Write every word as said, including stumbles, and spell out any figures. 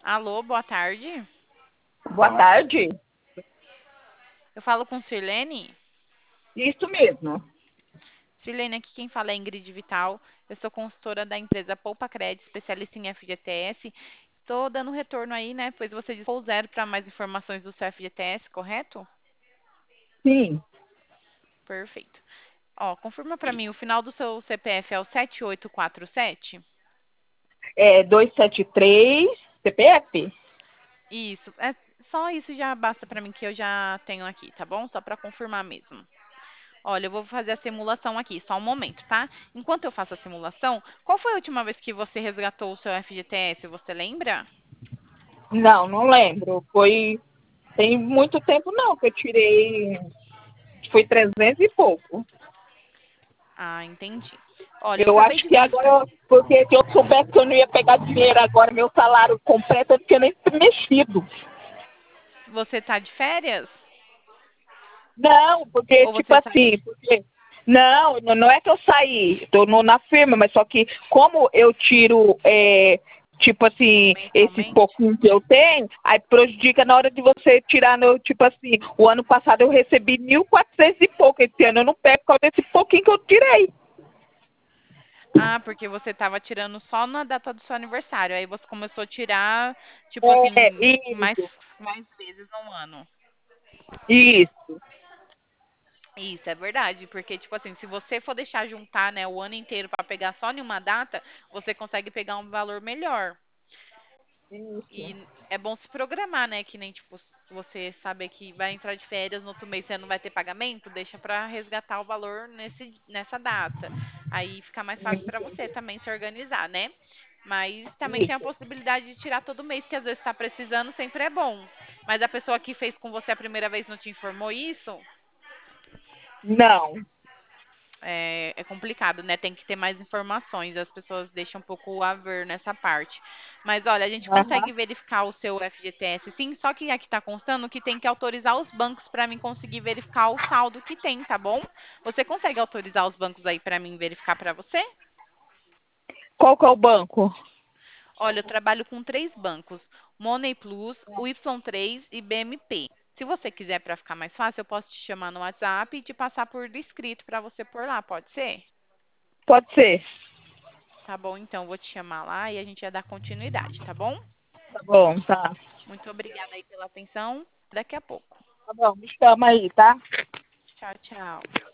Alô, boa tarde. Boa tarde. Eu falo com Sirlene. Isso mesmo. Sirlene, aqui quem fala é Ingrid Vital. Eu sou consultora da empresa Poupa Cred, especialista em F G T S. Estou dando retorno aí, né? Pois você dispôs zero para mais informações do seu F G T S, correto? Sim. Perfeito. Ó, confirma para mim, o final do seu C P F é o sete oito quatro sete? É duzentos e setenta e três C P F? Isso. É, só isso já basta para mim que eu já tenho aqui, tá bom? Só para confirmar mesmo. Olha, eu vou fazer a simulação aqui, só um momento, tá? Enquanto eu faço a simulação, qual foi a última vez que você resgatou o seu F G T S? Você lembra? Não, não lembro. Foi. Tem muito tempo não que eu tirei. Foi trezentos e pouco. Ah, entendi. Olha, o Eu seu acho peito que de... agora, porque se eu soubesse que eu não ia pegar dinheiro agora, meu salário completo, eu não tinha nem mexido. Você tá de férias? Não, porque, Ou tipo você saiu? assim, porque. Não, não não é que eu saí, estou na firma, mas só que como eu tiro, é, tipo assim, esses Mensalmente? pouquinhos que eu tenho, aí prejudica na hora de você tirar, no, tipo assim, o ano passado eu recebi mil e quatrocentos e pouco, esse ano eu não pego por causa desse pouquinho que eu tirei. Ah, porque você tava tirando só na data do seu aniversário. Aí você começou a tirar, tipo É, assim, mais, isso, mais vezes no ano. isso, Isso, é verdade, porque, tipo assim, se você for deixar juntar, né, o ano inteiro para pegar só em uma data, você consegue pegar um valor melhor. isso, E é bom se programar, né, que nem, tipo, se você saber que vai entrar de férias, no outro mês você não vai ter pagamento, deixa para resgatar o valor nesse, nessa data. Aí fica mais fácil para você também se organizar, né? Mas também tem a isso. possibilidade de tirar todo mês, que às vezes está precisando, sempre é bom. Mas a pessoa que fez com você a primeira vez não te informou isso? Não. É, é complicado, né? Tem que ter mais informações. As pessoas deixam um pouco a ver nessa parte. Mas olha, a gente Aham. consegue verificar o seu F G T S sim, só que aqui está constando que tem que autorizar os bancos para mim conseguir verificar o saldo que tem, tá bom? Você consegue autorizar os bancos aí para mim verificar para você? Qual que é o banco? Olha, eu trabalho com três bancos: Money Plus, o Y três e B M P. Se você quiser, para ficar mais fácil, eu posso te chamar no WhatsApp e te passar por escrito para você por lá, pode ser? Pode ser. Tá bom, então vou te chamar lá e a gente vai dar continuidade, tá bom? Tá bom, tá. Muito obrigada aí pela atenção. Daqui a pouco. Tá bom, me chama aí, tá? Tchau, tchau.